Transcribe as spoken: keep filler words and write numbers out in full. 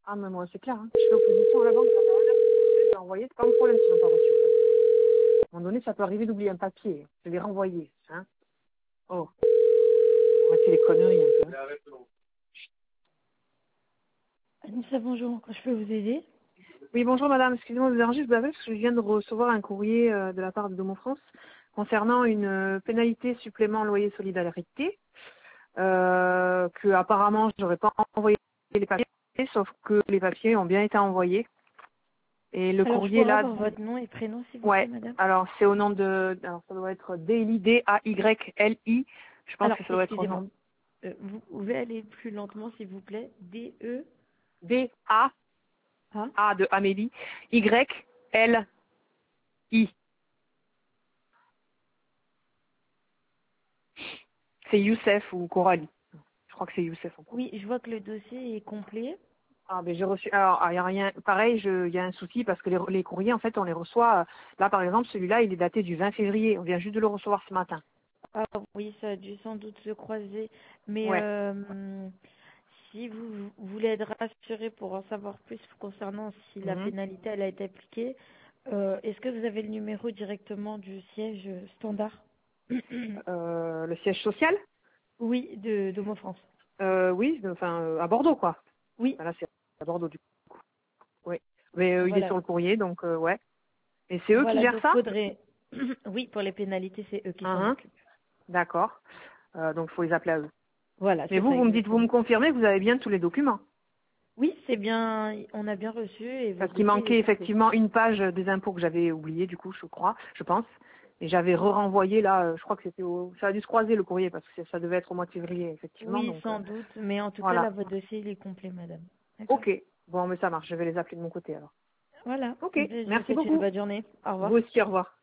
Ah, mais moi, c'est clair. Hein. Je fais opposition à la banque, j'avais rien à faire, envoyé, c'est pas mon problème si on n'a pas reçu. À un moment donné, ça peut arriver d'oublier un papier. Je l'ai renvoyé. Hein. Oh, arrêtez les conneries un peu. Anissa, bonjour, je peux vous aider? Oui, bonjour madame, excusez-moi de vous déranger, je vous appelle parce que je viens de recevoir un courrier euh, de la part de Domo France concernant une euh, pénalité supplément loyer solidarité, euh, que apparemment je n'aurais pas envoyé les papiers, sauf que les papiers ont bien été envoyés. Et le Alors, je courrier pourrais là, avoir votre nom et prénom, s'il vous plaît, ouais, madame? alors c'est au nom de, alors ça doit être Daily, D A Y L I, je pense Alors, que ça doit être au nom excusez-moi, euh, vous pouvez aller plus lentement, s'il vous plaît? D E D A, A A de Amélie, Y L I. C'est Youssef ou Coralie. Je crois que c'est Youssef en premier. Oui, je vois que le dossier est complet. Ah, ben j'ai reçu. Alors, il y a rien. Pareil, je- il y a un souci parce que les, les courriers, en fait, on les reçoit. euh, Là, par exemple, celui-là, il est daté du vingt février. On vient juste de le recevoir ce matin. Ah oui, ça a dû sans doute se croiser. Mais Ouais. euh, si vous voulez être rassuré pour en savoir plus concernant si la Mhm. pénalité elle a été appliquée, euh, est-ce que vous avez le numéro directement du siège standard? Euh, le siège social. Oui, de d'Homo France. Euh, oui, de- enfin euh, à Bordeaux, quoi. Oui, Enfin, là, c'est à Bordeaux du coup. Oui. Mais euh, il est voilà. sur le courrier, donc euh, ouais. Et c'est eux qui Voilà, gèrent donc ça. faudrait. Oui, pour les pénalités, c'est eux qui s'en Mhm. occupent. D'accord. Euh, donc, il faut les appeler à eux. Voilà, Mais c'est vous, ça vous me dites, vous me exactement. confirmez que vous avez bien tous les documents. Oui, c'est bien, on a bien reçu et Parce votre qu'il dossier il est manquait complet. effectivement une page des impôts que j'avais oublié, du coup, je crois, je pense. Et j'avais re-renvoyé là, euh, je crois que c'était au... Ça a dû se croiser le courrier parce que ça devait être au mois de février, effectivement. Oui, Donc euh, sans doute, mais en tout cas, là, voilà. votre dossier il est complet, madame. D'accord. Ok. Bon, mais ça marche, je vais les appeler de mon côté alors. Voilà. Ok. Je vous Merci souhaite une beaucoup. bonne journée. Au revoir. Vous aussi, au revoir.